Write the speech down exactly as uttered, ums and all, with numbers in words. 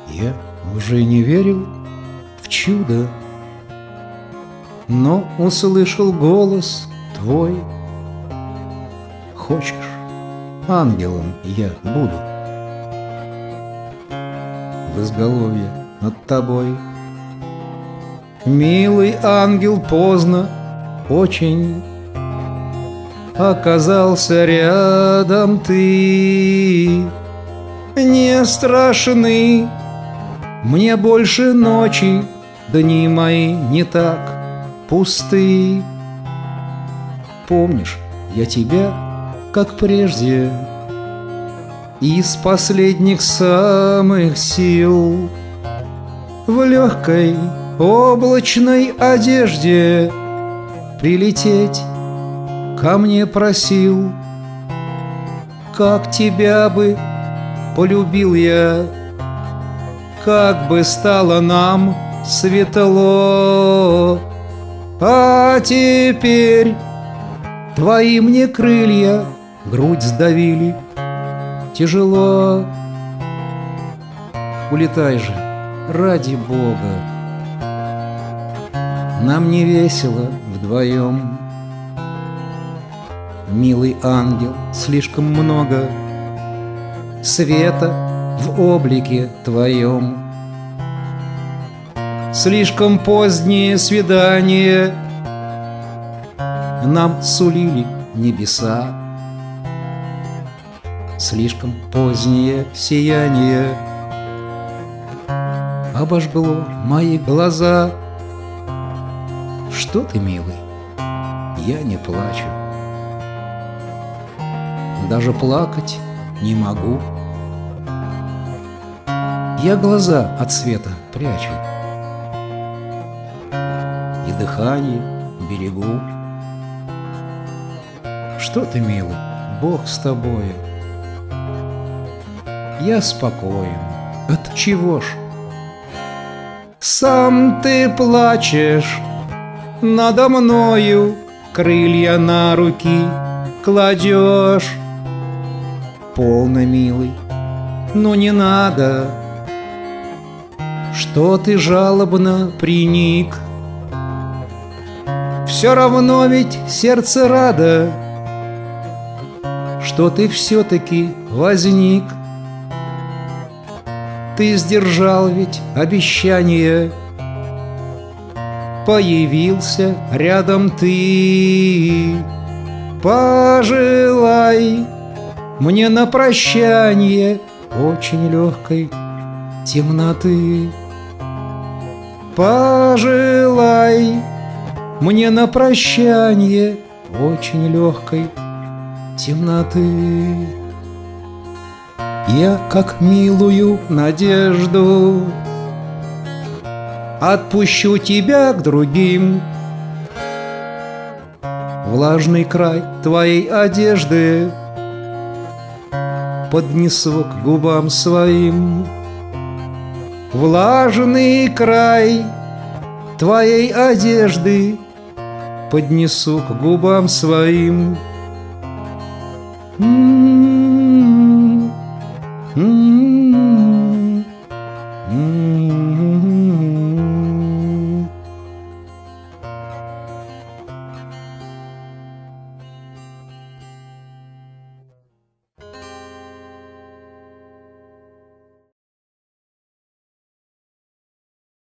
Я уже не верил в чудо, но услышал голос твой. Хочешь, ангелом я буду в изголовье над тобой. Милый ангел, поздно очень оказался рядом ты. Не страшны мне больше ночи, дни мои не так пусты. Помнишь, я тебя, как прежде, из последних самых сил в легкой облачной одежде прилететь ко мне просил. Как тебя бы полюбил я, как бы стало нам светло. А теперь твои мне крылья грудь сдавили тяжело. Улетай же, ради Бога, нам не весело вдвоем. Милый ангел, слишком много света в облике твоем. Слишком позднее свидание нам сулили небеса. Слишком позднее сияние обожгло мои глаза. Что ты, милый, я не плачу, даже плакать не могу. Я глаза от света прячу и дыхание берегу. Что ты, милый, Бог с тобою, я спокоен. От чего ж? Сам ты плачешь надо мною, крылья на руки кладешь. Полно, милый, но не надо, что ты жалобно приник. Все равно ведь сердце радо, что ты все-таки возник. Ты сдержал ведь обещание, появился рядом ты. Пожелай мне на прощание очень легкой темноты. Пожелай мне на прощание очень легкой темноты. Я, как милую надежду, отпущу тебя к другим. Влажный край твоей одежды поднесу к губам своим. Влажный край твоей одежды поднесу к губам своим. М-м-м.